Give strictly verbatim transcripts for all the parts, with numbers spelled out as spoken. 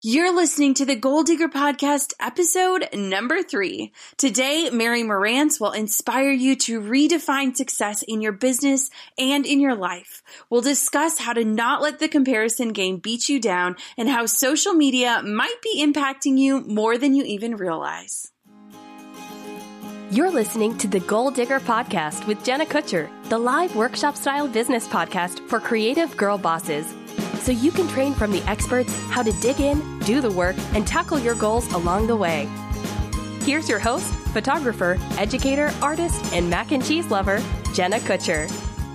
You're listening to the Goal Digger Podcast, episode number three. Today, Mary Marantz will inspire you to redefine success in your business and in your life. We'll discuss how to not let the comparison game beat you down and how social media might be impacting you more than you even realize. You're listening to the Goal Digger Podcast with Jenna Kutcher, the live workshop-style business podcast for creative girl bosses. So you can train from the experts how to dig in, do the work, and tackle your goals along the way. Here's your host, photographer, educator, artist, and mac and cheese lover, Jenna Kutcher.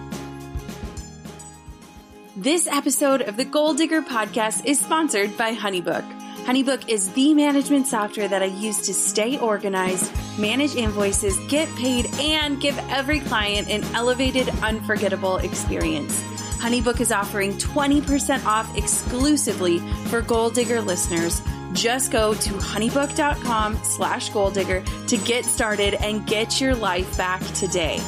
This episode of the Goal Digger Podcast is sponsored by HoneyBook. HoneyBook is the management software that I use to stay organized, manage invoices, get paid, and give every client an elevated, unforgettable experience. HoneyBook is offering twenty percent off exclusively for Goal Digger listeners. Just go to honeybook.com slash goal digger to get started and get your life back today.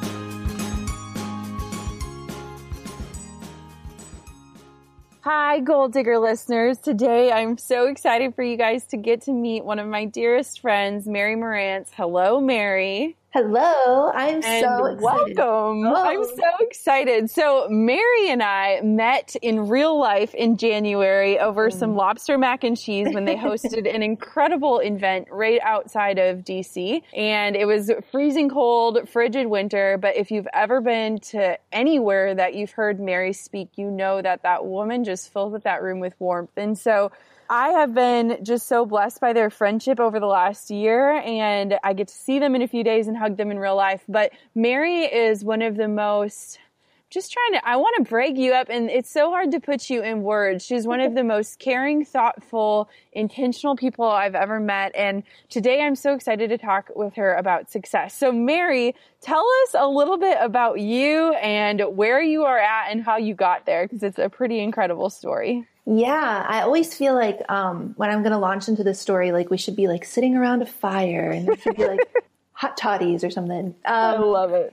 Hi, Goal Digger listeners. Today, I'm so excited for you guys to get to meet one of my dearest friends, Mary Marantz. Hello, Mary. Hello. I'm and so excited. Welcome. Oh. I'm so excited. So Mary and I met in real life in January over mm. some lobster mac and cheese when they hosted an incredible event right outside of D C. And it was freezing cold, frigid winter. But if you've ever been to anywhere that you've heard Mary speak, you know that that woman just fills up that room with warmth. And so I have been just so blessed by their friendship over the last year, and I get to see them in a few days and hug them in real life. But Mary is one of the most, just trying to, I want to brag you up, and it's so hard to put you in words. She's one of the most caring, thoughtful, intentional people I've ever met. And today I'm so excited to talk with her about success. So Mary, tell us a little bit about you and where you are at and how you got there, because it's a pretty incredible story. Yeah, I always feel like um, when I'm going to launch into this story, like we should be like sitting around a fire and there should be like hot toddies or something. Um, I love it.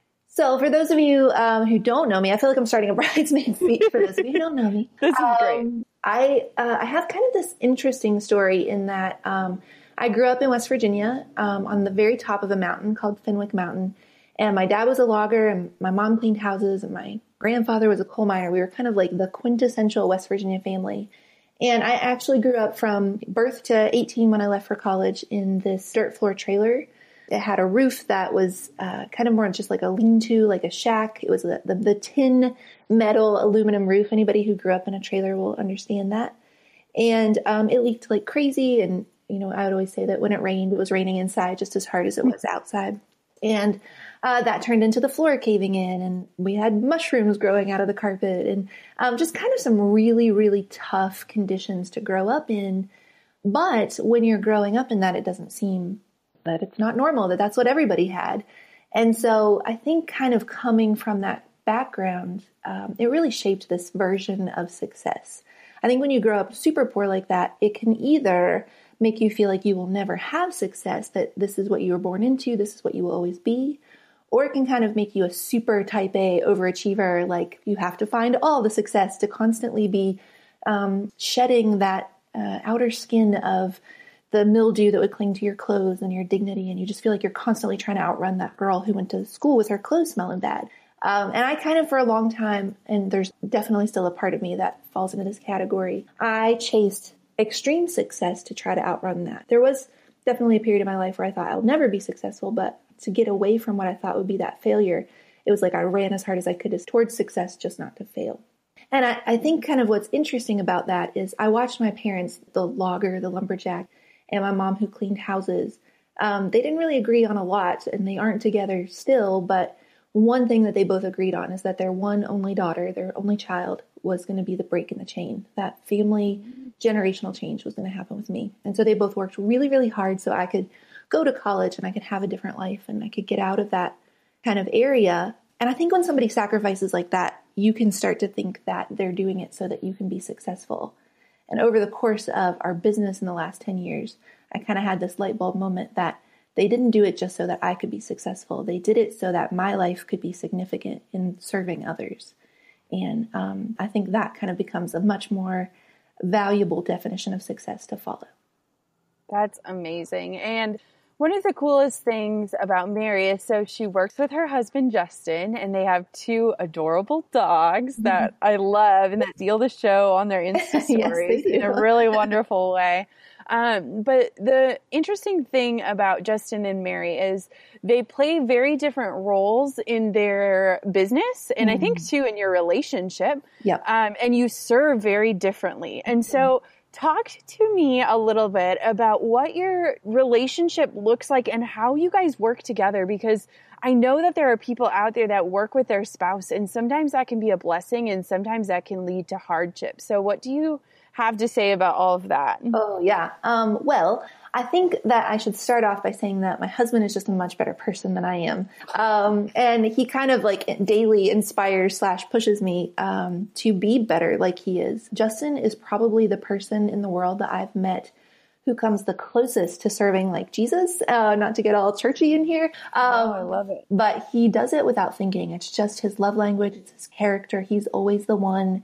So for those of you um, who don't know me, I feel like I'm starting a bridesmaid speech for those of you who don't know me. This is um, great. I uh, I have kind of this interesting story in that um, I grew up in West Virginia um, on the very top of a mountain called Fenwick Mountain. And my dad was a logger and my mom cleaned houses and my grandfather was a coal miner. We were kind of like the quintessential West Virginia family. And I actually grew up from birth to eighteen when I left for college in this dirt floor trailer. It had a roof that was uh, kind of more just like a lean-to, like a shack. It was the, the, the tin metal aluminum roof. Anybody who grew up in a trailer will understand that. And um, it leaked like crazy. And, you know, I would always say that when it rained, it was raining inside just as hard as it was outside. And Uh, that turned into the floor caving in, and we had mushrooms growing out of the carpet, and um, just kind of some really, really tough conditions to grow up in. But when you're growing up in that, it doesn't seem that it's not normal, that that's what everybody had. And so I think kind of coming from that background, um, it really shaped this version of success. I think when you grow up super poor like that, it can either make you feel like you will never have success, that this is what you were born into, this is what you will always be. Or it can kind of make you a super type A overachiever, like you have to find all the success to constantly be um, shedding that uh, outer skin of the mildew that would cling to your clothes and your dignity. And you just feel like you're constantly trying to outrun that girl who went to school with her clothes smelling bad. Um, and I kind of, for a long time, and there's definitely still a part of me that falls into this category, I chased extreme success to try to outrun that. There was definitely a period in my life where I thought I'll never be successful, but to get away from what I thought would be that failure, it was like I ran as hard as I could towards success, just not to fail. And I, I think kind of what's interesting about that is I watched my parents, the logger, the lumberjack, and my mom who cleaned houses. Um, they didn't really agree on a lot, and they aren't together still, but one thing that they both agreed on is that their one only daughter, their only child, was going to be the break in the chain. That family generational change was going to happen with me. And so they both worked really, really hard so I could go to college and I could have a different life and I could get out of that kind of area. And I think when somebody sacrifices like that, you can start to think that they're doing it so that you can be successful. And over the course of our business in the last ten years, I kind of had this light bulb moment that they didn't do it just so that I could be successful. They did it so that my life could be significant in serving others. And um, I think that kind of becomes a much more valuable definition of success to follow. That's amazing. And one of the coolest things about Mary is so she works with her husband, Justin, and they have two adorable dogs that I love and that steal the show on their Insta stories yes, in a really wonderful way. Um, but the interesting thing about Justin and Mary is they play very different roles in their business. And mm-hmm. I think too in your relationship. Yep. Um, and you serve very differently. And so talk to me a little bit about what your relationship looks like and how you guys work together, because I know that there are people out there that work with their spouse, and sometimes that can be a blessing and sometimes that can lead to hardship. So what do you have to say about all of that? Oh, yeah. Um, well, I think that I should start off by saying that my husband is just a much better person than I am. Um, and he kind of like daily inspires slash pushes me um, to be better like he is. Justin is probably the person in the world that I've met who comes the closest to serving like Jesus, uh, not to get all churchy in here. Um, oh, I love it. But he does it without thinking. It's just his love language. It's his character. He's always the one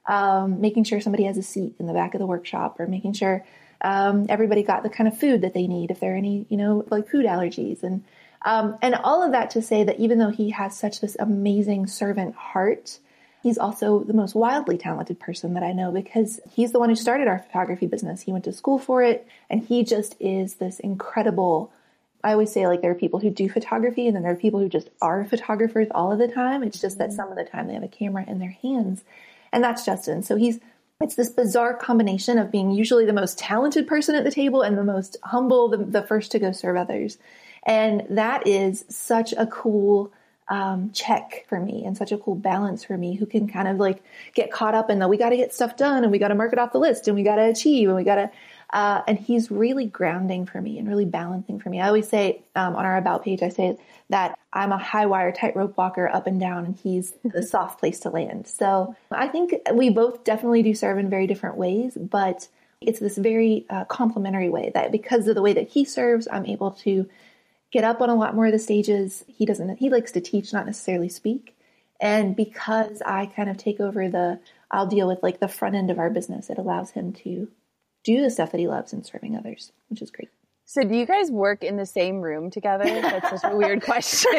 um, making sure somebody has a seat in the back of the workshop, or making sure um, everybody got the kind of food that they need, if there are any, you know, like food allergies. And, um, and all of that to say that even though he has such this amazing servant heart, he's also the most wildly talented person that I know, because he's the one who started our photography business. He went to school for it, and he just is this incredible, I always say, like, there are people who do photography and then there are people who just are photographers all of the time. It's just that some of the time they have a camera in their hands, and that's Justin. So he's, it's this bizarre combination of being usually the most talented person at the table and the most humble, the, the first to go serve others. And that is such a cool Um, check for me, and such a cool balance for me, who can kind of like get caught up in the, we got to get stuff done, and we got to mark it off the list, and we got to achieve, and we got to, uh, and he's really grounding for me and really balancing for me. I always say, um, on our about page, I say that I'm a high wire tightrope walker up and down, and he's the soft place to land. So I think we both definitely do serve in very different ways, but it's this very uh, complementary way that because of the way that he serves, I'm able to get up on a lot more of the stages. He doesn't, he likes to teach, not necessarily speak. And because I kind of take over the, I'll deal with like the front end of our business, it allows him to do the stuff that he loves in serving others, which is great. So do you guys work in the same room together? That's such a weird question.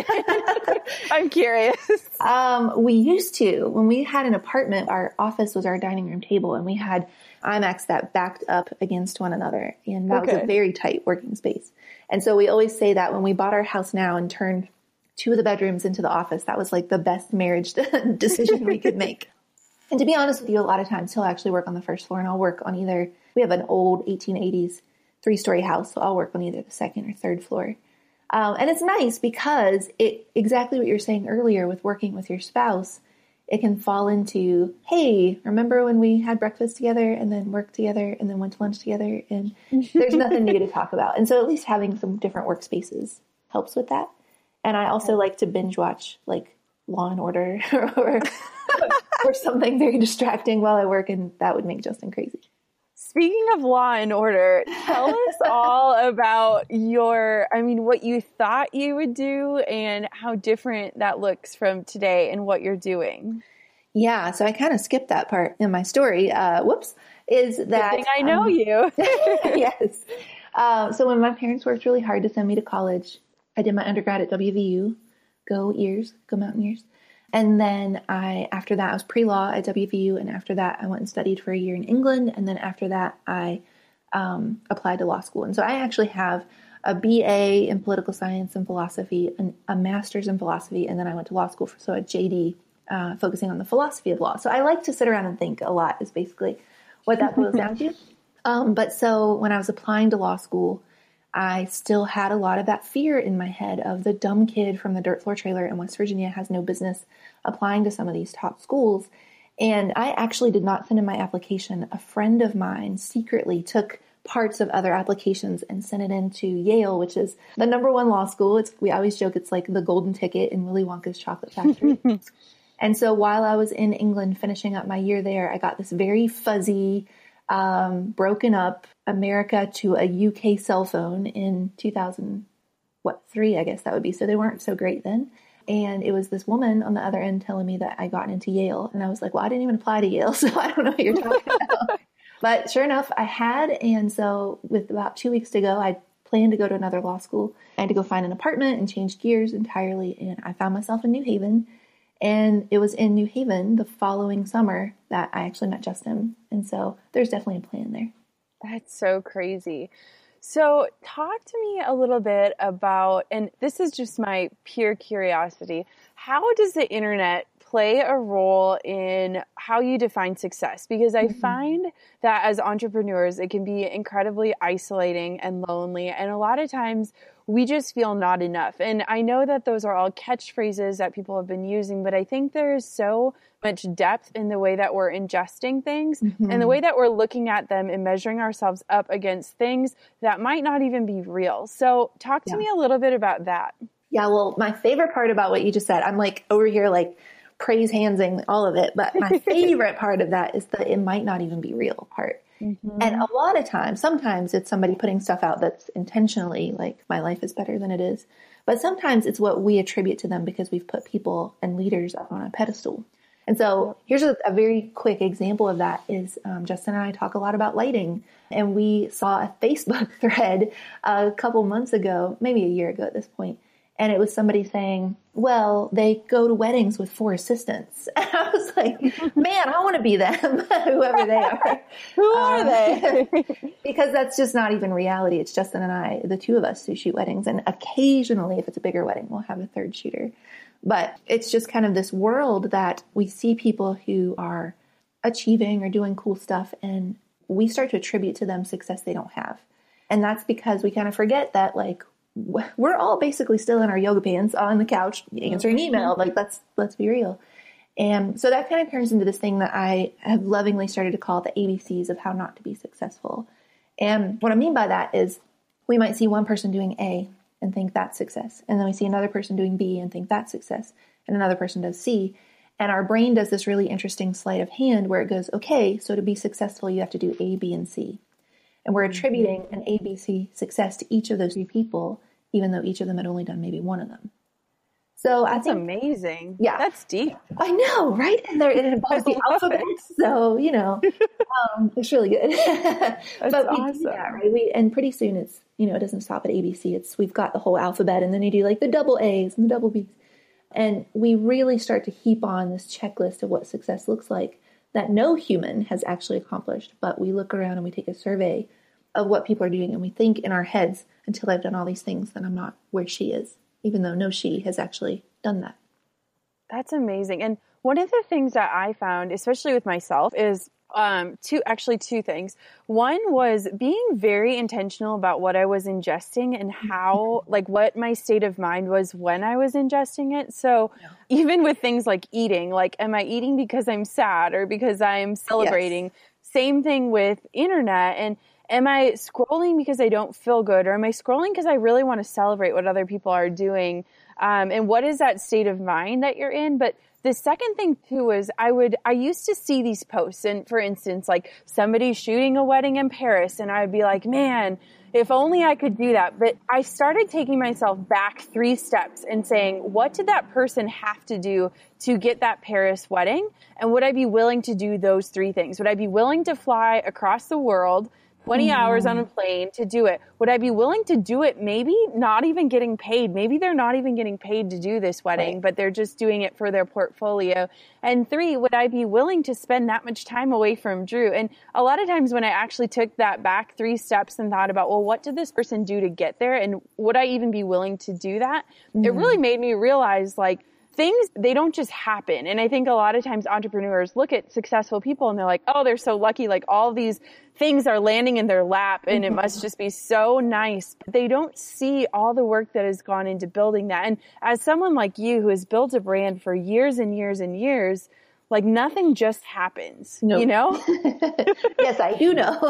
I'm curious. Um, we used to. When we had an apartment, our office was our dining room table, and we had IMAX that backed up against one another. And that okay. was a very tight working space. And so we always say that when we bought our house now and turned two of the bedrooms into the office, that was like the best marriage decision we could make. And to be honest with you, a lot of times he'll actually work on the first floor, and I'll work on either, we have an old eighteen eighties three-story house, so I'll work on either the second or third floor. Um, and it's nice because it, exactly what you were saying earlier with working with your spouse, it can fall into, hey, remember when we had breakfast together and then worked together and then went to lunch together, and there's nothing new to talk about. And so at least having some different workspaces helps with that. And I also like to binge watch like Law and Order or, or something very distracting while I work, and that would make Justin crazy. Speaking of Law and Order, tell us all about your, I mean, what you thought you would do and how different that looks from today and what you're doing. Yeah, so I kind of skipped that part in my story. Uh, whoops, is that Good thing I know um, you. Yes. Uh, so when my parents worked really hard to send me to college, I did my undergrad at W V U. Go Ears, go Mountaineers. And then I, after that, I was pre-law at W V U. And after that, I went and studied for a year in England. And then after that, I um, applied to law school. And so I actually have a B A in political science and philosophy, and a master's in philosophy. And then I went to law school, for, so a J D, uh, focusing on the philosophy of law. So I like to sit around and think a lot is basically what that boils down to. Um, but so when I was applying to law school, I still had a lot of that fear in my head of the dumb kid from the dirt floor trailer in West Virginia has no business applying to some of these top schools. And I actually did not send in my application. A friend of mine secretly took parts of other applications and sent it into Yale, which is the number one law school. It's, we always joke it's like the golden ticket in Willy Wonka's chocolate factory. And so while I was in England finishing up my year there, I got this very fuzzy, Um, broken up America to a U K cell phone in two thousand, what, three, I guess that would be. So they weren't so great then. And it was this woman on the other end telling me that I got into Yale. And I was like, well, I didn't even apply to Yale, so I don't know what you're talking about. But sure enough, I had. And so with about two weeks to go, I planned to go to another law school. I had to go find an apartment and change gears entirely. And I found myself in New Haven. And it was in New Haven the following summer that I actually met Justin. And so there's definitely a plan there. That's so crazy. So talk to me a little bit about, and this is just my pure curiosity, how does the internet play a role in how you define success? Because I mm-hmm. find that as entrepreneurs, it can be incredibly isolating and lonely. And a lot of times we just feel not enough. And I know that those are all catchphrases that people have been using, but I think there is so much depth in the way that we're ingesting things mm-hmm. and the way that we're looking at them and measuring ourselves up against things that might not even be real. So talk to yeah. me a little bit about that. Yeah, well, my favorite part about what you just said, I'm like over here like praise handsing all of it, but my favorite part of that is the it might not even be real part. Mm-hmm. And a lot of times, sometimes it's somebody putting stuff out that's intentionally like my life is better than it is. But sometimes it's what we attribute to them because we've put people and leaders up on a pedestal. And so here's a, a very quick example of that is um, Justin and I talk a lot about lighting. And we saw a Facebook thread a couple months ago, maybe a year ago at this point. And it was somebody saying, well, they go to weddings with four assistants. And I was like, man, I want to be them, whoever they are. Who are um, they? Because that's just not even reality. It's Justin and I, the two of us who shoot weddings. And occasionally, if it's a bigger wedding, we'll have a third shooter. But it's just kind of this world that we see people who are achieving or doing cool stuff, and we start to attribute to them success they don't have. And that's because we kind of forget that, like, we're all basically still in our yoga pants on the couch answering email. Like, let's, let's be real. And so that kind of turns into this thing that I have lovingly started to call the A B Cs of how not to be successful. And what I mean by that is we might see one person doing A and think that's success. And then we see another person doing B and think that's success. And another person does C. And our brain does this really interesting sleight of hand where it goes, okay, so to be successful, you have to do A, B, and C. And we're attributing an A B C success to each of those three people, even though each of them had only done maybe one of them. So That's I think, amazing. Yeah. That's deep. I know, right? And there, it involves the alphabet. It. So, you know, um, it's really good. That's but we awesome. do that, right? We, and pretty soon it's, you know, it doesn't stop at A B C. It's, we've got the whole alphabet, and then you do like the double A's and the double B's. And we really start to heap on this checklist of what success looks like that no human has actually accomplished. But we look around and we take a survey of what people are doing, and we think in our heads, until I've done all these things, then I'm not where she is, even though no she has actually done that. That's amazing. And one of the things that I found, especially with myself, is um, two, actually two things. One was being very intentional about what I was ingesting and how, like what my state of mind was when I was ingesting it. So yeah. even with things like eating, like, am I eating because I'm sad or because I'm celebrating? Yes. Same thing with internet. And am I scrolling because I don't feel good, or am I scrolling because I really want to celebrate what other people are doing? Um, and what is that state of mind that you're in? But the second thing too is I would, I used to see these posts, and for instance, like somebody shooting a wedding in Paris, and I'd be like, man, if only I could do that. But I started taking myself back three steps and saying, what did that person have to do to get that Paris wedding? And would I be willing to do those three things? Would I be willing to fly across the world twenty mm. hours on a plane to do it? Would I be willing to do it maybe not even getting paid? Maybe they're not even getting paid to do this wedding, right. but they're just doing it for their portfolio. And three, would I be willing to spend that much time away from Drew? And a lot of times when I actually took that back three steps and thought about, well, what did this person do to get there? And would I even be willing to do that? Mm. It really made me realize, like, things, they don't just happen. And I think a lot of times entrepreneurs look at successful people and they're like, oh, they're so lucky. Like all these things are landing in their lap and it must just be so nice. But they don't see all the work that has gone into building that. And as someone like you who has built a brand for years and years and years, like nothing just happens, nope. you know? Yes, I do know.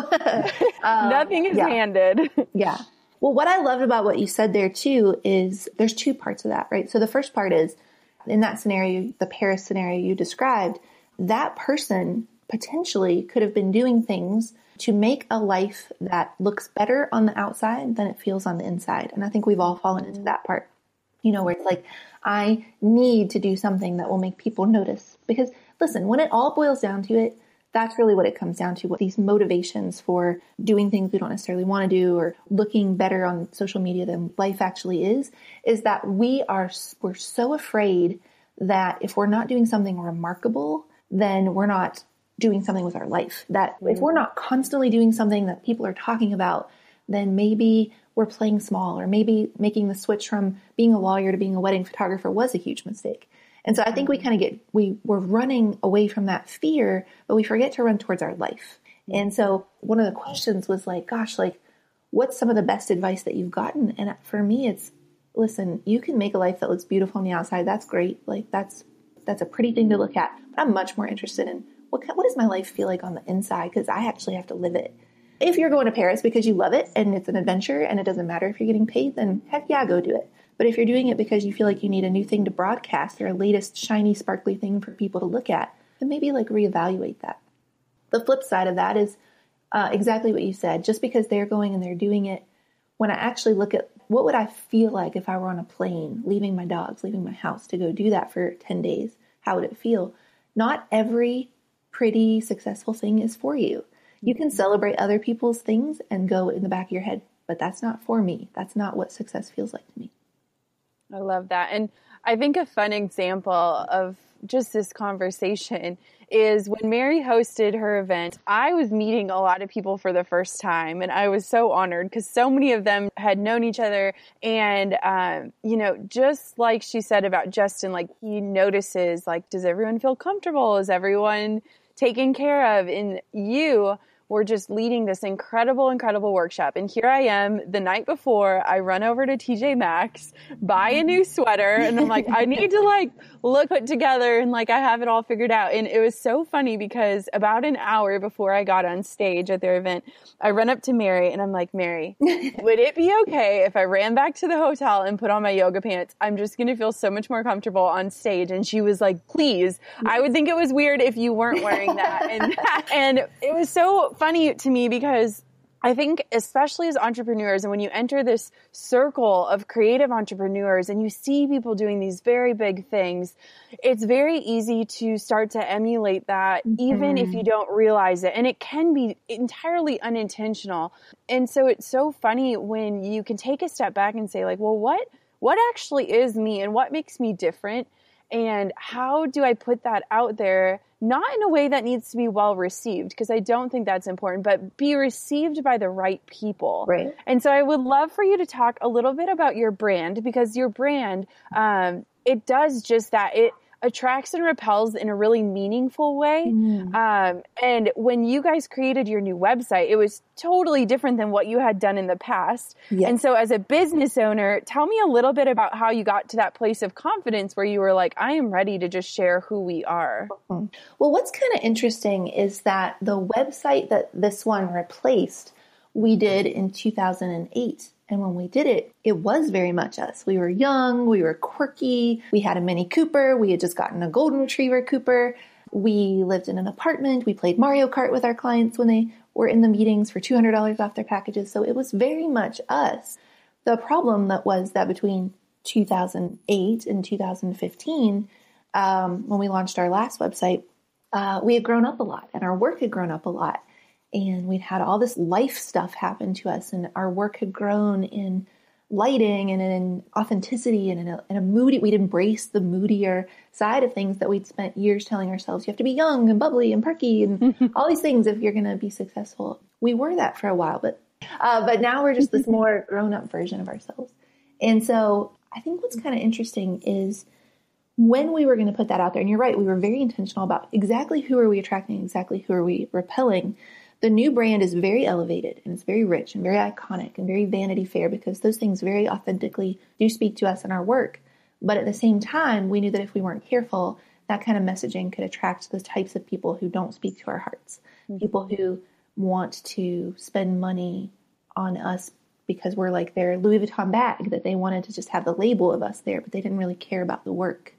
um, nothing is yeah. handed. Yeah. Well, what I loved about what you said there too is there's two parts of that, right? So the first part is, in that scenario, the Paris scenario you described, that person potentially could have been doing things to make a life that looks better on the outside than it feels on the inside. And I think we've all fallen into that part, you know, where it's like, I need to do something that will make people notice. Because listen, when it all boils down to it, That's really what it comes down to. What these motivations for doing things we don't necessarily want to do or looking better on social media than life actually is, is that we are, we're so afraid that if we're not doing something remarkable, then we're not doing something with our life. That if we're not constantly doing something that people are talking about, then maybe we're playing small, or maybe making the switch from being a lawyer to being a wedding photographer was a huge mistake. And so I think we kind of get, we, we're running away from that fear, but we forget to run towards our life. And so one of the questions was like, gosh, like, what's some of the best advice that you've gotten? And for me, it's, listen, you can make a life that looks beautiful on the outside. That's great. Like that's, that's a pretty thing to look at. But I'm much more interested in what, what does my life feel like on the inside? Because I actually have to live it. If you're going to Paris because you love it and it's an adventure and it doesn't matter if you're getting paid, then heck yeah, go do it. But if you're doing it because you feel like you need a new thing to broadcast or a latest shiny, sparkly thing for people to look at, then maybe like reevaluate that. The flip side of that is uh, exactly what you said. Just because they're going and they're doing it, when I actually look at what would I feel like if I were on a plane, leaving my dogs, leaving my house to go do that for ten days, how would it feel? Not every pretty, successful thing is for you. You can celebrate other people's things and go in the back of your head, but that's not for me. That's not what success feels like to me. I love that. And I think a fun example of just this conversation is when Mary hosted her event, I was meeting a lot of people for the first time, and I was so honored because so many of them had known each other. And, um, you know, just like she said about Justin, like he notices, like, does everyone feel comfortable? Is everyone taken care of? And you were just leading this incredible, incredible workshop. And here I am the night before, I run over to T J Maxx, buy a new sweater, and I'm like, I need to like look put together and like I have it all figured out. And it was so funny because about an hour before I got on stage at their event, I run up to Mary and I'm like, Mary, would it be okay if I ran back to the hotel and put on my yoga pants? I'm just going to feel so much more comfortable on stage. And she was like, please. I would think it was weird if you weren't wearing that. And, and it was so funny to me because I think especially as entrepreneurs and when you enter this circle of creative entrepreneurs and you see people doing these very big things, it's very easy to start to emulate that even mm-hmm. if you don't realize it. And it can be entirely unintentional. And so it's so funny when you can take a step back and say like, well, what, what actually is me and what makes me different? And how do I put that out there? Not in a way that needs to be well received, because I don't think that's important, but be received by the right people. Right. And so I would love for you to talk a little bit about your brand, because your brand, um, it does just that. It attracts and repels in a really meaningful way. Mm. Um, and when you guys created your new website, it was totally different than what you had done in the past. Yes. And so as a business owner, tell me a little bit about how you got to that place of confidence where you were like, I am ready to just share who we are. Mm-hmm. Well, what's kind of interesting is that the website that this one replaced, we did in two thousand eight. And when we did it, it was very much us. We were young, we were quirky, we had a Mini Cooper, we had just gotten a Golden Retriever Cooper, we lived in an apartment, we played Mario Kart with our clients when they were in the meetings for two hundred dollars off their packages. So it was very much us. The problem that was that between two thousand eight and two thousand fifteen, um, when we launched our last website, uh, we had grown up a lot and our work had grown up a lot. And we'd had all this life stuff happen to us, and our work had grown in lighting and in authenticity and in a, in a moody, we'd embraced the moodier side of things that we'd spent years telling ourselves, you have to be young and bubbly and perky and all these things if you're going to be successful. We were that for a while, but, uh, but now we're just this more grown up version of ourselves. And so I think what's kind of interesting is when we were going to put that out there, and you're right, we were very intentional about exactly who are we attracting, exactly who are we repelling. The new brand is very elevated and it's very rich and very iconic and very Vanity Fair because those things very authentically do speak to us in our work. But at the same time, we knew that if we weren't careful, that kind of messaging could attract the types of people who don't speak to our hearts. Mm-hmm. People who want to spend money on us because we're like their Louis Vuitton bag, that they wanted to just have the label of us there, but they didn't really care about the work.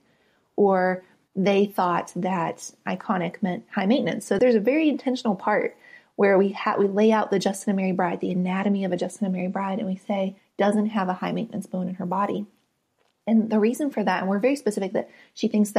Or they thought that iconic meant high maintenance. So there's a very intentional part where we ha- we lay out the Justin and Mary bride, the anatomy of a Justin and Mary bride, and we say, doesn't have a high maintenance bone in her body. And the reason for that, and we're very specific that she thinks that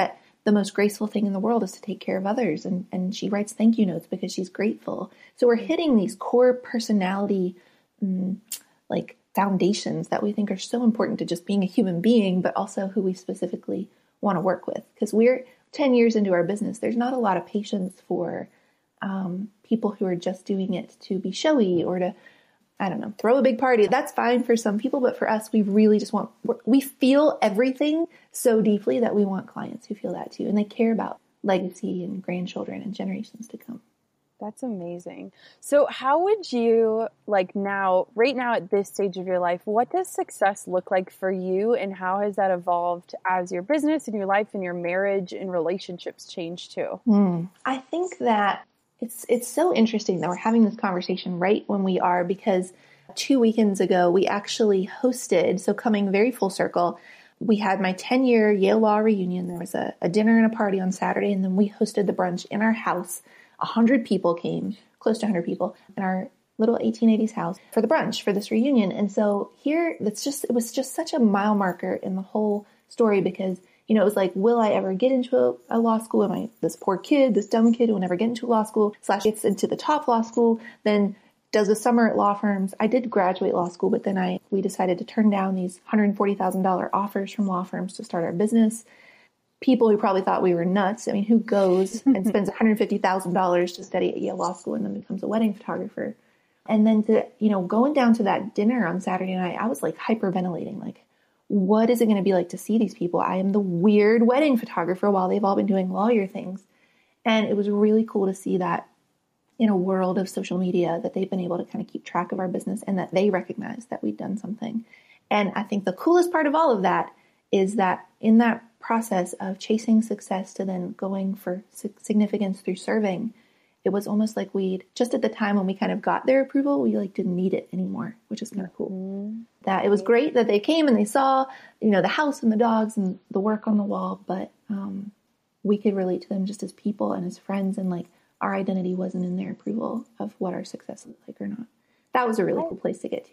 the most graceful thing in the world is to take care of others. And, and she writes thank you notes because she's grateful. So we're hitting these core personality, mm, like foundations that we think are so important to just being a human being, but also who we specifically want to work with. Because we're ten years into our business. There's not a lot of patience for um, people who are just doing it to be showy or to, I don't know, throw a big party. That's fine for some people, but for us, we really just want, we feel everything so deeply that we want clients who feel that too. And they care about legacy and grandchildren and generations to come. That's amazing. So how would you, like now, right now at this stage of your life, what does success look like for you, and how has that evolved as your business and your life and your marriage and relationships changed too? Hmm. I think that it's it's so interesting that we're having this conversation right when we are, because two weekends ago, we actually hosted, so coming very full circle, we had my ten-year Yale Law reunion. There was a, a dinner and a party on Saturday, and then we hosted the brunch in our house. A hundred people came, close to a hundred people, in our little eighteen eighties house for the brunch for this reunion. And so here, that's just, it was just such a mile marker in the whole story, because, you know, it was like, will I ever get into a, a law school? Am I this poor kid, this dumb kid who will never get into law school, slash gets into the top law school, then does a summer at law firms. I did graduate law school, but then I, we decided to turn down these one hundred forty thousand dollars offers from law firms to start our business. People who probably thought we were nuts. I mean, who goes and spends one hundred fifty thousand dollars to study at Yale Law School and then becomes a wedding photographer? And then to, you know, going down to that dinner on Saturday night, I was like hyperventilating, like, what is it going to be like to see these people? I am the weird wedding photographer while they've all been doing lawyer things. And it was really cool to see that in a world of social media, that they've been able to kind of keep track of our business and that they recognize that we've done something. And I think the coolest part of all of that is that in that process of chasing success to then going for significance through serving, it was almost like we'd, just at the time when we kind of got their approval, we like didn't need it anymore, which is kind of cool. Mm-hmm. That it was great that they came and they saw, you know, the house and the dogs and the work on the wall, but um, we could relate to them just as people and as friends, and like our identity wasn't in their approval of what our success looked like or not. That was a really cool place to get to.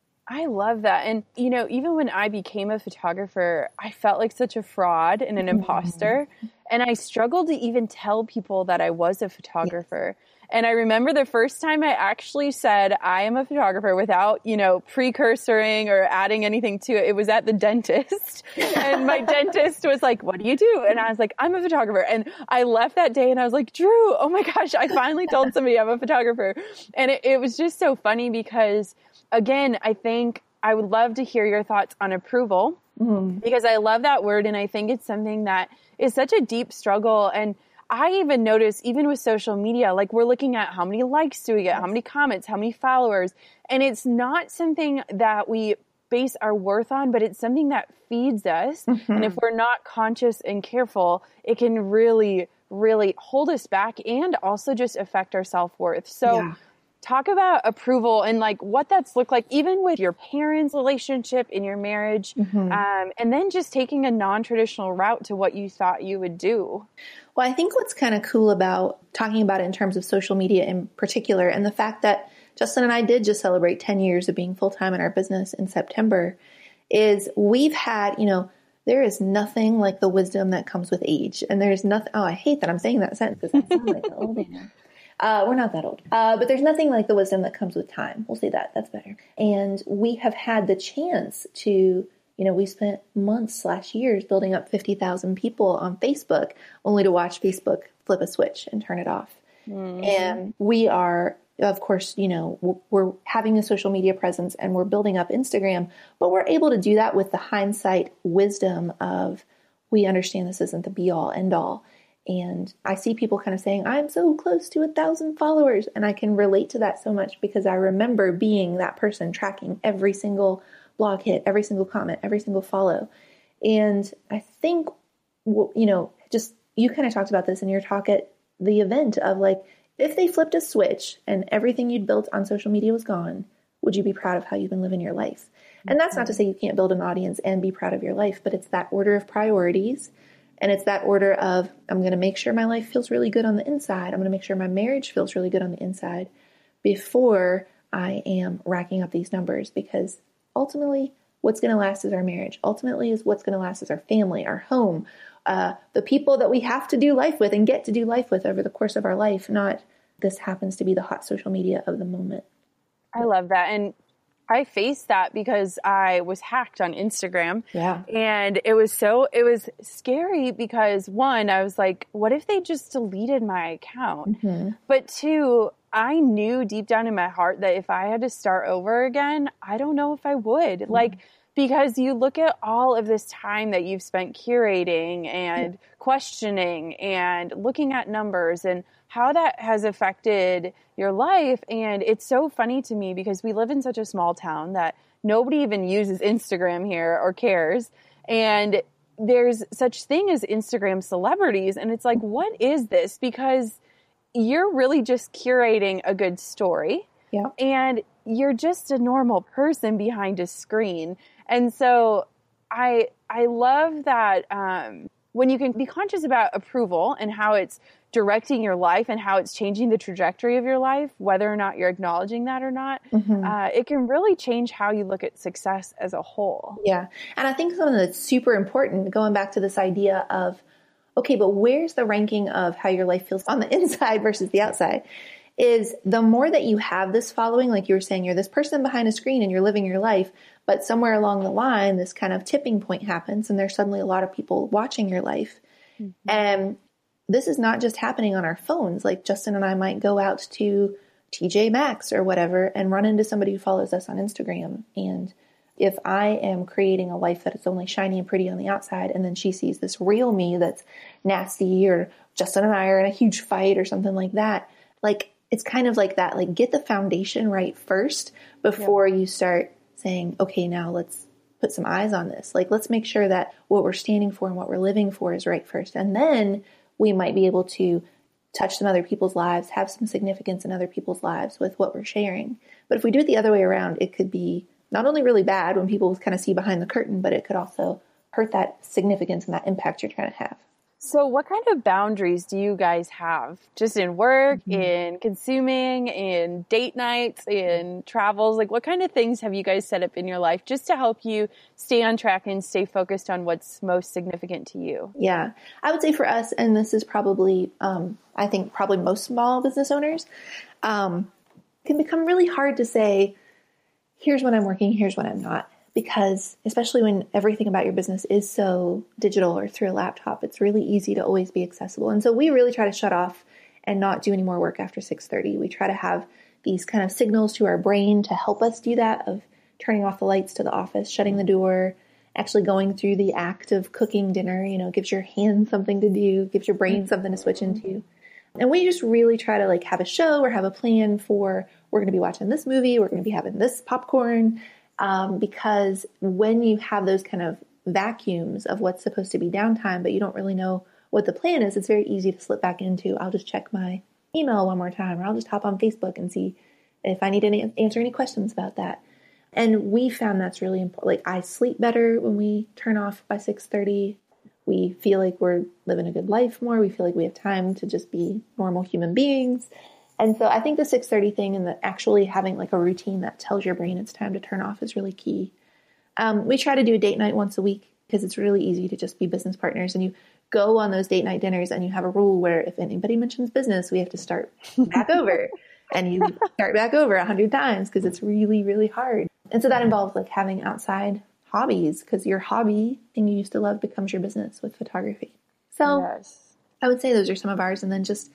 I love that. And, you know, even when I became a photographer, I felt like such a fraud and an imposter. And I struggled to even tell people that I was a photographer. Yes. And I remember the first time I actually said, I am a photographer without, you know, precursoring or adding anything to it. It was at the dentist. And my dentist was like, what do you do? And I was like, I'm a photographer. And I left that day and I was like, Drew, oh my gosh, I finally told somebody I'm a photographer. And it, it was just so funny because, again, I think I would love to hear your thoughts on approval, mm-hmm. because I love that word. And I think it's something that is such a deep struggle. And I even notice, even with social media, like we're looking at how many likes do we get, how many comments, how many followers. And it's not something that we base our worth on, but it's something that feeds us. Mm-hmm. And if we're not conscious and careful, it can really, really hold us back and also just affect our self-worth. So yeah. Talk about approval and like what that's looked like, even with your parents' relationship in your marriage, mm-hmm. um, and then just taking a non-traditional route to what you thought you would do. Well, I think what's kind of cool about talking about it in terms of social media in particular, and the fact that Justin and I did just celebrate ten years of being full-time in our business in September, is we've had, you know, there is nothing like the wisdom that comes with age. And there's nothing, oh, I hate that I'm saying that sentence because I sound like an old man. Uh, we're not that old, uh, but there's nothing like the wisdom that comes with time. We'll say that. That's better. And we have had the chance to, you know, we spent months slash years building up fifty thousand people on Facebook, only to watch Facebook flip a switch and turn it off. Mm. And we are, of course, you know, we're having a social media presence and we're building up Instagram, but we're able to do that with the hindsight wisdom of, we understand this isn't the be all end all. And I see people kind of saying, I'm so close to a thousand followers. And I can relate to that so much because I remember being that person tracking every single blog hit, every single comment, every single follow. And I think, you know, just you kind of talked about this in your talk at the event of like, if they flipped a switch and everything you'd built on social media was gone, would you be proud of how you've been living your life? And that's not to say you can't build an audience and be proud of your life, but it's that order of priorities. And it's that order of, I'm going to make sure my life feels really good on the inside. I'm going to make sure my marriage feels really good on the inside before I am racking up these numbers. Because ultimately, what's going to last is our marriage. Ultimately is what's going to last is our family, our home, uh, the people that we have to do life with and get to do life with over the course of our life, not this happens to be the hot social media of the moment. I love that. And I faced that because I was hacked on Instagram. Yeah. And it was so, it was scary because one, I was like, what if they just deleted my account? Mm-hmm. But two, I knew deep down in my heart that if I had to start over again, I don't know if I would. Mm-hmm. Like, because you look at all of this time that you've spent curating and yeah. questioning and looking at numbers and how that has affected your life. And it's so funny to me because we live in such a small town that nobody even uses Instagram here or cares. And there's such thing as Instagram celebrities. And it's like, what is this? Because you're really just curating a good story. Yeah. And you're just a normal person behind a screen. And so I I love that um, when you can be conscious about approval and how it's directing your life and how it's changing the trajectory of your life, whether or not you're acknowledging that or not, mm-hmm. uh, it can really change how you look at success as a whole. Yeah. And I think something that's super important, going back to this idea of, okay, but where's the ranking of how your life feels on the inside versus the outside? Is the more that you have this following, like you were saying, you're this person behind a screen and you're living your life, but somewhere along the line, this kind of tipping point happens and there's suddenly a lot of people watching your life. Mm-hmm. And this is not just happening on our phones. Like Justin and I might go out to T J Maxx or whatever and run into somebody who follows us on Instagram. And if I am creating a life that is only shiny and pretty on the outside, and then she sees this real me that's nasty, or Justin and I are in a huge fight or something like that, like, it's kind of like that, like get the foundation right first before yeah. you start saying, okay, now let's put some eyes on this. Like, let's make sure that what we're standing for and what we're living for is right first. And then we might be able to touch some other people's lives, have some significance in other people's lives with what we're sharing. But if we do it the other way around, it could be not only really bad when people kind of see behind the curtain, but it could also hurt that significance and that impact you're trying to have. So what kind of boundaries do you guys have just in work, mm-hmm. in consuming, in date nights, in travels? Like what kind of things have you guys set up in your life just to help you stay on track and stay focused on what's most significant to you? Yeah, I would say for us, and this is probably, um, I think probably most small business owners, um, it can become really hard to say, here's when I'm working, here's when I'm not. Because especially when everything about your business is so digital or through a laptop, it's really easy to always be accessible. And so we really try to shut off and not do any more work after six thirty. We try to have these kind of signals to our brain to help us do that, of turning off the lights to the office, shutting the door, actually going through the act of cooking dinner. You know, gives your hands something to do, gives your brain something to switch into. And we just really try to like have a show or have a plan for, we're going to be watching this movie, we're going to be having this popcorn. Um, because when you have those kind of vacuums of what's supposed to be downtime, but you don't really know what the plan is, it's very easy to slip back into, I'll just check my email one more time, or I'll just hop on Facebook and see if I need to answer any questions about that. And we found that's really important. Like, I sleep better when we turn off by six thirty. We feel like we're living a good life more. We feel like we have time to just be normal human beings. And so I think the six thirty thing and the actually having like a routine that tells your brain it's time to turn off is really key. Um, we try to do a date night once a week because it's really easy to just be business partners, and you go on those date night dinners and you have a rule where if anybody mentions business, we have to start back over, and you start back over a hundred times because it's really, really hard. And so that involves like having outside hobbies, because your hobby thing you used to love becomes your business with photography. So yes. I would say those are some of ours. And then just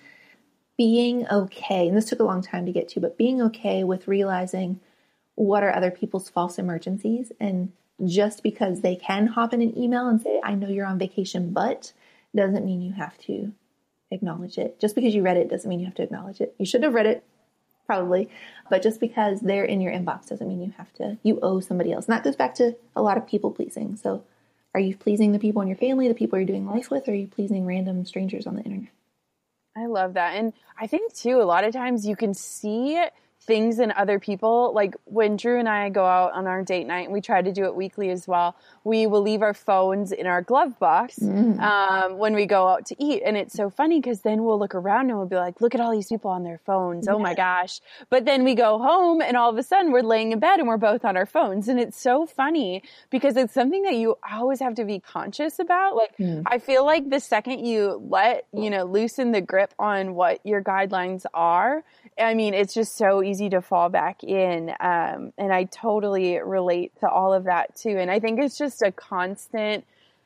being okay, and this took a long time to get to, but being okay with realizing what are other people's false emergencies. And just because they can hop in an email and say, I know you're on vacation, but doesn't mean you have to acknowledge it. Just because you read it doesn't mean you have to acknowledge it. You should have read it, probably, but just because they're in your inbox doesn't mean you have to, you owe somebody else. And that goes back to a lot of people pleasing. So are you pleasing the people in your family, the people you're doing life with, or are you pleasing random strangers on the internet? I love that. And I think too, a lot of times you can see things in other people. Like when Drew and I go out on our date night, and we try to do it weekly as well, we will leave our phones in our glove box mm. um, when we go out to eat. And it's so funny because then we'll look around and we'll be like, look at all these people on their phones. Yeah. Oh my gosh. But then we go home and all of a sudden we're laying in bed and we're both on our phones. And it's so funny because it's something that you always have to be conscious about. Like mm. I feel like the second you let, you know, loosen the grip on what your guidelines are, I mean, it's just so easy to fall back in. Um, and I totally relate to all of that too. And I think it's just a constant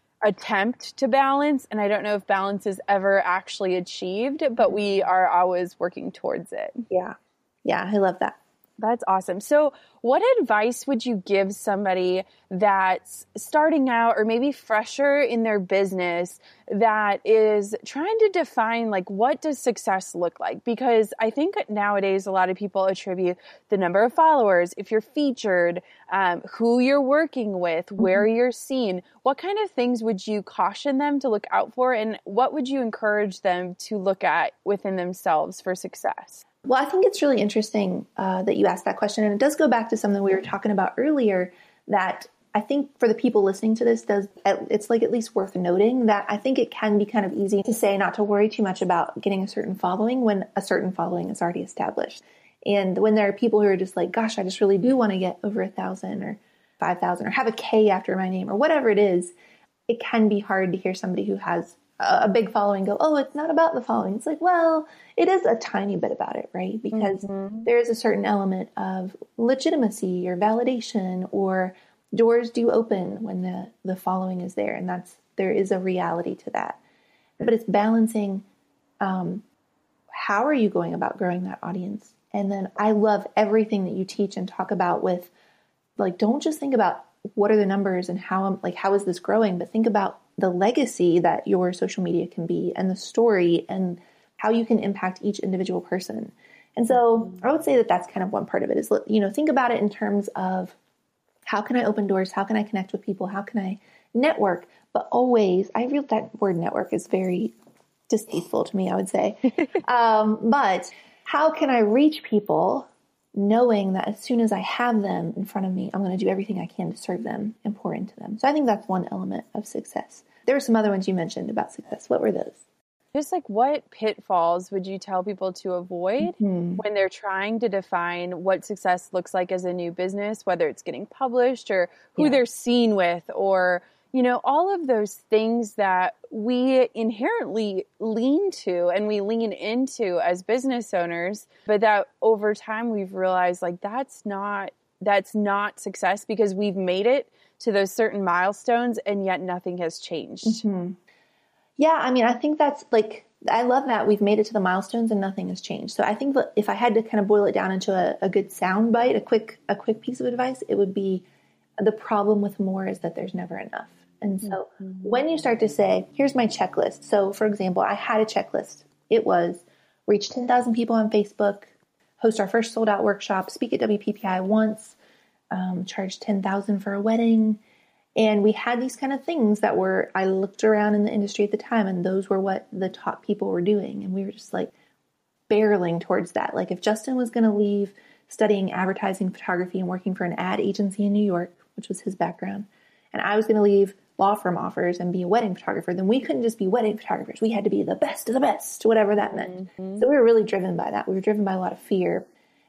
attempt to balance. And I don't know if balance is ever actually achieved, but we are always working towards it. Yeah. Yeah. I love that. That's awesome. So what advice would you give somebody that's starting out or maybe fresher in their business that is trying to define, like, what does success look like? Because I think nowadays a lot of people attribute the number of followers, if you're featured, um, who you're working with, where mm-hmm. you're seen. What kind of things would you caution them to look out for? And what would you encourage them to look at within themselves for success? Well, I think it's really interesting uh, that you asked that question. And it does go back to something we were talking about earlier that I think for the people listening to this, does it's like at least worth noting that I think it can be kind of easy to say not to worry too much about getting a certain following when a certain following is already established. And when there are people who are just like, gosh, I just really do want to get over a thousand or five thousand or have a K after my name or whatever it is, it can be hard to hear somebody who has a big following go, oh, it's not about the following. It's like, well, it is a tiny bit about it, right? Because mm-hmm. there is a certain element of legitimacy or validation, or doors do open when the, the following is there. And that's, there is a reality to that. But it's balancing, um, how are you going about growing that audience? And then I love everything that you teach and talk about with, like, don't just think about what are the numbers and how, like, how is this growing, but think about the legacy that your social media can be and the story and how you can impact each individual person. And so I would say that that's kind of one part of it is, you know, think about it in terms of how can I open doors? How can I connect with people? How can I network? But always, I feel that word network is very distasteful to me, I would say. um, but how can I reach people knowing that as soon as I have them in front of me, I'm going to do everything I can to serve them and pour into them. So I think that's one element of success. There were some other ones you mentioned about success. What were those? Just like what pitfalls would you tell people to avoid mm-hmm. when they're trying to define what success looks like as a new business, whether it's getting published or who yeah. they're seen with, or, you know, all of those things that we inherently lean to and we lean into as business owners, but that over time we've realized, like, that's not, that's not success because we've made it to those certain milestones and yet nothing has changed. Mm-hmm. Yeah. I mean, I think that's like, I love that we've made it to the milestones and nothing has changed. So I think that if I had to kind of boil it down into a, a good sound bite, a quick, a quick piece of advice, it would be the problem with more is that there's never enough. And so mm-hmm. when you start to say, here's my checklist. So for example, I had a checklist. It was reach ten thousand people on Facebook, host our first sold out workshop, speak at W P P I once, um, charge ten thousand for a wedding. And we had these kind of things that were, I looked around in the industry at the time and those were what the top people were doing. And we were just like barreling towards that. Like if Justin was going to leave studying advertising photography and working for an ad agency in New York, which was his background, and I was going to leave law firm offers and be a wedding photographer, then we couldn't just be wedding photographers. We had to be the best of the best, whatever that meant. Mm-hmm. So we were really driven by that. We were driven by a lot of fear.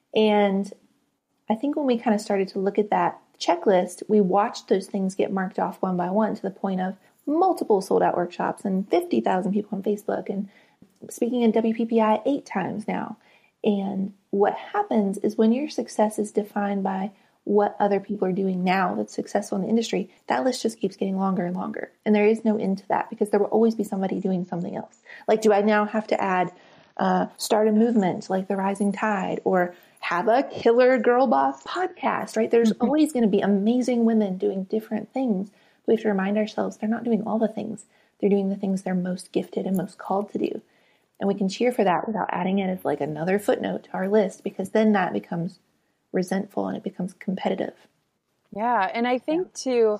And I think when we kind of started to look at that checklist, we watched those things get marked off one by one to the point of multiple sold out workshops and fifty thousand people on Facebook and speaking at W P P I eight times now. And what happens is when your success is defined by what other people are doing now that's successful in the industry, that list just keeps getting longer and longer. And there is no end to that because there will always be somebody doing something else. Like, do I now have to add, uh, start a movement like the Rising Tide or have a killer girl boss podcast, right? There's mm-hmm. always going to be amazing women doing different things. We have to remind ourselves they're not doing all the things. They're doing the things they're most gifted and most called to do. And we can cheer for that without adding it as like another footnote to our list, because then that becomes resentful and it becomes competitive. Yeah. And I think too,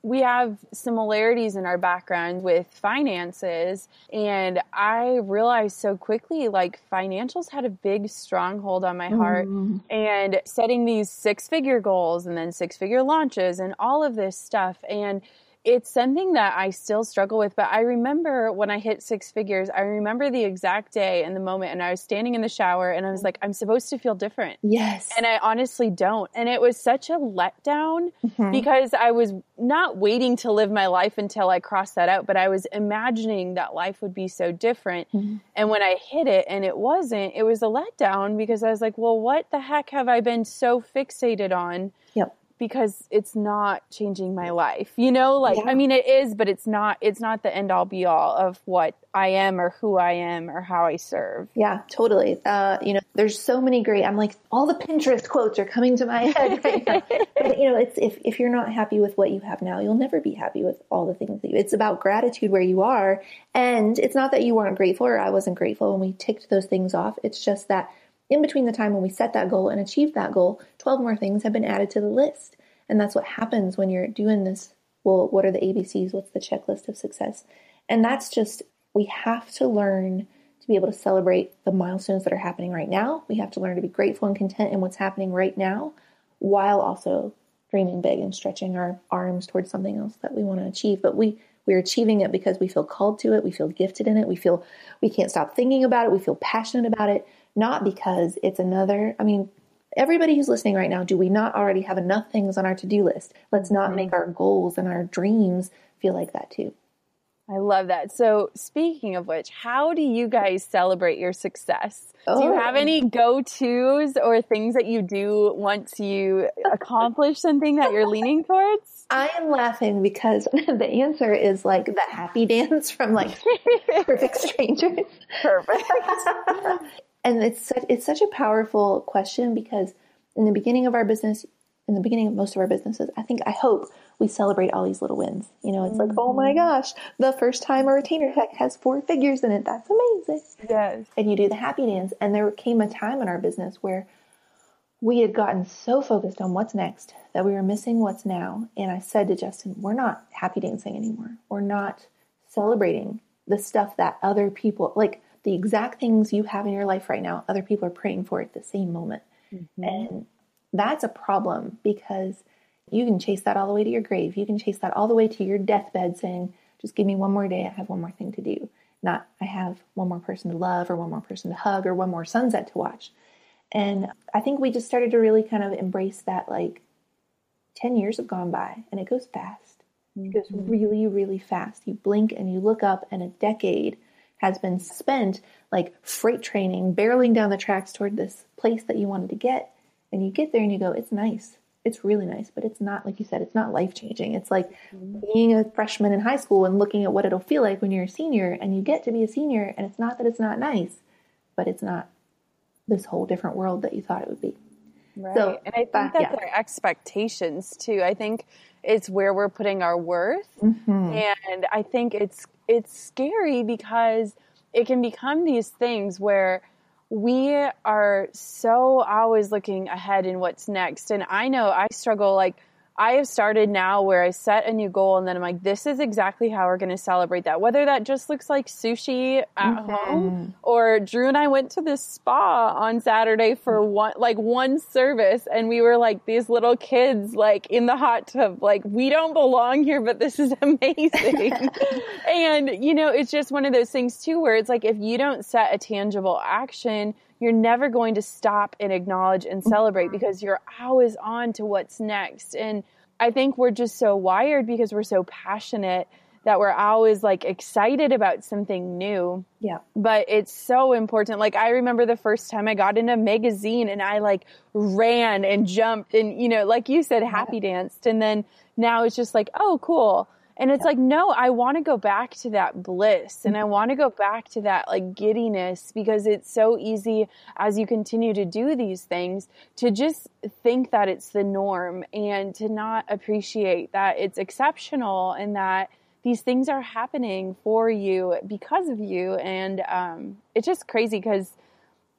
we have similarities in our background with finances. And I realized so quickly, like financials had a big stronghold on my heart, mm. and setting these six figure goals and then six figure launches and all of this stuff. And it's something that I still struggle with, but I remember when I hit six figures, I remember the exact day and the moment, and I was standing in the shower and I was like, I'm supposed to feel different. Yes. And I honestly don't. And it was such a letdown mm-hmm. because I was not waiting to live my life until I crossed that out, but I was imagining that life would be so different. Mm-hmm. And when I hit it and it wasn't, it was a letdown because I was like, well, what the heck have I been so fixated on? Yep. Because it's not changing my life, you know, like, yeah. I mean, it is, but it's not, it's not the end all be all of what I am or who I am or how I serve. Yeah, totally. Uh, you know, there's so many great, I'm like, all the Pinterest quotes are coming to my head right now. But, you know, it's, if, if you're not happy with what you have now, you'll never be happy with all the things that you, it's about gratitude where you are. And it's not that you weren't grateful or I wasn't grateful when we ticked those things off. It's just that in between the time when we set that goal and achieved that goal, twelve more things have been added to the list. And that's what happens when you're doing this. Well, what are the A B Cs? What's the checklist of success? And that's just, we have to learn to be able to celebrate the milestones that are happening right now. We have to learn to be grateful and content in what's happening right now, while also dreaming big and stretching our arms towards something else that we want to achieve. But we, we're achieving it because we feel called to it. We feel gifted in it. We feel we can't stop thinking about it. We feel passionate about it. Not because it's another, I mean, everybody who's listening right now, do we not already have enough things on our to-do list? Let's not mm-hmm. make our goals and our dreams feel like that too. I love that. So speaking of which, how do you guys celebrate your success? Oh. Do you have any go-tos or things that you do once you accomplish something that you're leaning towards? I am laughing because the answer is like the happy dance from like Perfect Strangers. Perfect. And it's such, it's such a powerful question because in the beginning of our business, in the beginning of most of our businesses, I think, I hope we celebrate all these little wins. You know, it's mm-hmm. like, oh my gosh, the first time a retainer check has four figures in it. That's amazing. Yes. And you do the happy dance. And there came a time in our business where we had gotten so focused on what's next that we were missing what's now. And I said to Justin, we're not happy dancing anymore. We're not celebrating the stuff that other people, like, the exact things you have in your life right now, other people are praying for at the same moment. Mm-hmm. And that's a problem because you can chase that all the way to your grave. You can chase that all the way to your deathbed saying, just give me one more day. I have one more thing to do. Not, I have one more person to love or one more person to hug or one more sunset to watch. And I think we just started to really kind of embrace that, like, ten years have gone by and it goes fast. Mm-hmm. It goes really, really fast. You blink and you look up and a decade has been spent like freight training, barreling down the tracks toward this place that you wanted to get. And you get there and you go, it's nice. It's really nice, but it's not, like you said, it's not life-changing. It's like mm-hmm. being a freshman in high school and looking at what it'll feel like when you're a senior and you get to be a senior. And it's not that it's not nice, but it's not this whole different world that you thought it would be. Right. So, and I think uh, that's yeah. our expectations too. I think it's where we're putting our worth. Mm-hmm. And I think it's, it's scary because it can become these things where we are so always looking ahead in what's next. And I know I struggle, like, I have started now where I set a new goal and then I'm like, this is exactly how we're going to celebrate that. Whether that just looks like sushi at mm-hmm. home, or Drew and I went to this spa on Saturday for one, like one service. And we were like these little kids, like in the hot tub, like, we don't belong here, but this is amazing. And, you know, it's just one of those things too, where it's like, if you don't set a tangible action, you're never going to stop and acknowledge and celebrate because you're always on to what's next. And I think we're just so wired because we're so passionate that we're always like excited about something new. Yeah. But it's so important. Like, I remember the first time I got in a magazine and I like ran and jumped and, you know, like you said, happy danced. And then now it's just like, oh, cool. And it's yeah. like, no, I want to go back to that bliss and I want to go back to that like giddiness, because it's so easy as you continue to do these things to just think that it's the norm and to not appreciate that it's exceptional and that these things are happening for you because of you. And um, it's just crazy because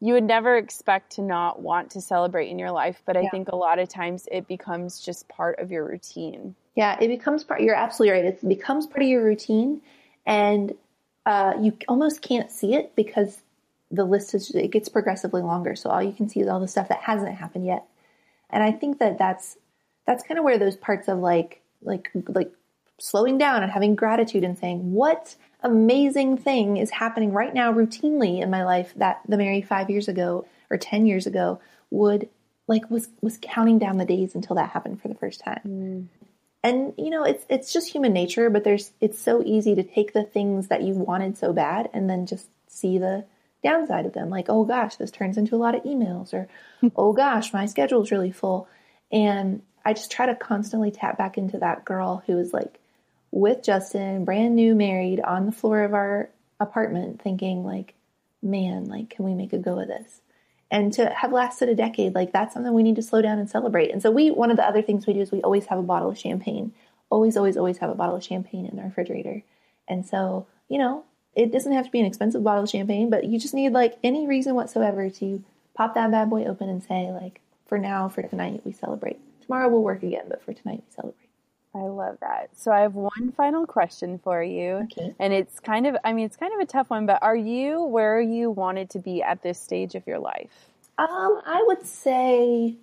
you would never expect to not want to celebrate in your life. But I Yeah. think a lot of times it becomes just part of your routine. Yeah, it becomes part, you're absolutely right. It becomes part of your routine, and uh, you almost can't see it because the list is, it gets progressively longer. So all you can see is all the stuff that hasn't happened yet. And I think that that's, that's kind of where those parts of like, like, like slowing down and having gratitude and saying, what amazing thing is happening right now routinely in my life that the Mary five years ago or ten years ago would like, was, was counting down the days until that happened for the first time. Mm. And, you know, it's, it's just human nature, but there's, it's so easy to take the things that you wanted so bad and then just see the downside of them. Like, oh gosh, this turns into a lot of emails, or, oh gosh, my schedule's really full. And I just try to constantly tap back into that girl who was like with Justin, brand new, married, on the floor of our apartment thinking like, man, like, can we make a go of this? And to have lasted a decade, like that's something we need to slow down and celebrate. And so we, one of the other things we do is we always have a bottle of champagne, always, always, always have a bottle of champagne in the refrigerator. And so, you know, it doesn't have to be an expensive bottle of champagne, but you just need like any reason whatsoever to pop that bad boy open and say like, for now, for tonight, we celebrate. Tomorrow we'll work again, but for tonight we celebrate. I love that. So I have one final question for you. Okay. And it's kind of, I mean, it's kind of a tough one, but are you where you wanted to be at this stage of your life? Um, I would say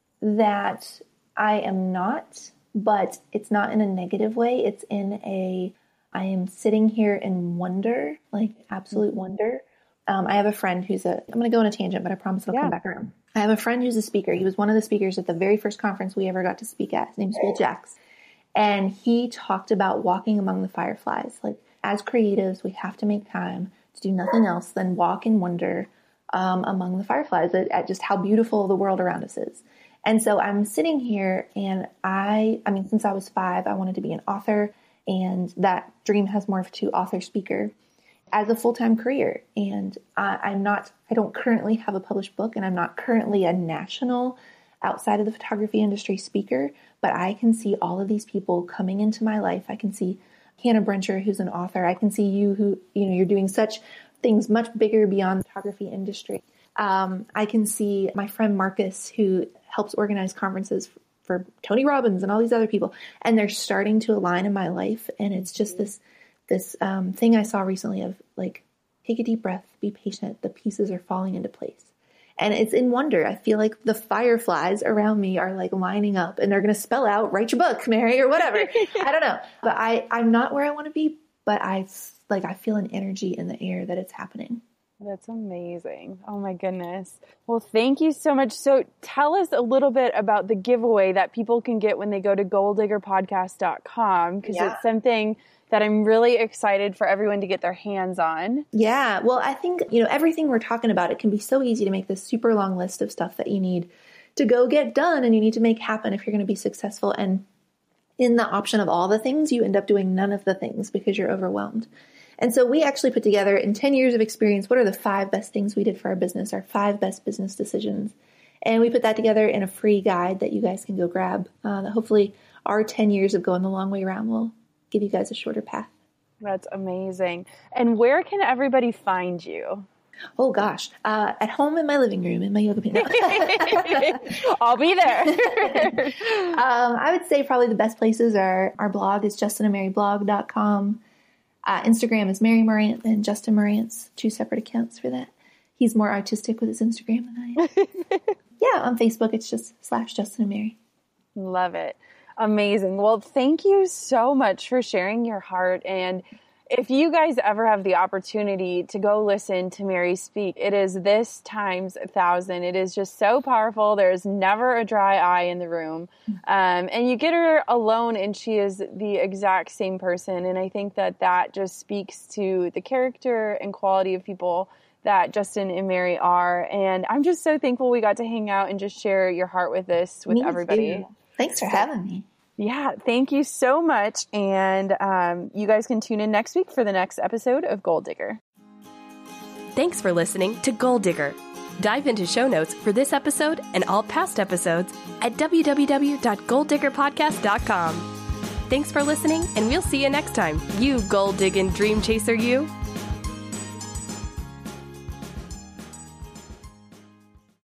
that I am not, but it's not in a negative way. It's in a, I am sitting here in wonder, like absolute wonder. Um, I have a friend who's a, I'm going to go on a tangent, but I promise I'll yeah. come back around. I have a friend who's a speaker. He was one of the speakers at the very first conference we ever got to speak at. His name's Will Jacks. And he talked about walking among the fireflies. Like as creatives, we have to make time to do nothing else than walk in wonder um, among the fireflies at, at just how beautiful the world around us is. And so I'm sitting here and I, I mean, since I was five, I wanted to be an author, and that dream has morphed to author speaker as a full-time career. And uh, I'm not, I don't currently have a published book, and I'm not currently a national outside of the photography industry speaker, but I can see all of these people coming into my life. I can see Hannah Brencher, who's an author. I can see you who, you know, you're doing such things much bigger beyond the photography industry. Um, I can see my friend Marcus, who helps organize conferences for, for Tony Robbins and all these other people, and they're starting to align in my life. And it's just this, this um, thing I saw recently of like, take a deep breath, be patient. The pieces are falling into place. And it's in wonder. I feel like the fireflies around me are like lining up, and they're going to spell out, write your book, Mary, or whatever. I don't know. But I, I'm not where I want to be, but I like, I feel an energy in the air that it's happening. That's amazing. Oh my goodness. Well, thank you so much. So tell us a little bit about the giveaway that people can get when they go to goal digger podcast dot com, because Yeah. it's something that I'm really excited for everyone to get their hands on. Yeah. Well, I think, you know, everything we're talking about, it can be so easy to make this super long list of stuff that you need to go get done and you need to make happen if you're going to be successful. And in the option of all the things, you end up doing none of the things because you're overwhelmed. And so we actually put together, in ten years of experience, what are the five best things we did for our business, our five best business decisions. And we put that together in a free guide that you guys can go grab. Uh, that hopefully our ten years of going the long way around will give you guys a shorter path. That's amazing. And where can everybody find you? Oh gosh, uh, at home in my living room in my yoga pants. I'll be there. um, I would say probably the best places are our blog is justin and mary blog dot com. Uh, Instagram is Mary Morant and Justin Morant's, two separate accounts for that. He's more artistic with his Instagram than I am. Yeah, on Facebook it's just slash Justin and Mary. Love it. Amazing. Well, thank you so much for sharing your heart. And if you guys ever have the opportunity to go listen to Mary speak, it is this times a thousand. It is just so powerful. There's never a dry eye in the room. Um, and you get her alone and she is the exact same person. And I think that that just speaks to the character and quality of people that Justin and Mary are. And I'm just so thankful we got to hang out and just share your heart with this, with Me everybody. too. Thanks for having me. Yeah, thank you so much. And um, you guys can tune in next week for the next episode of Goal Digger. Thanks for listening to Goal Digger. Dive into show notes for this episode and all past episodes at w w w dot goal digger podcast dot com. Thanks for listening, and we'll see you next time. You goal digging dream chaser, you.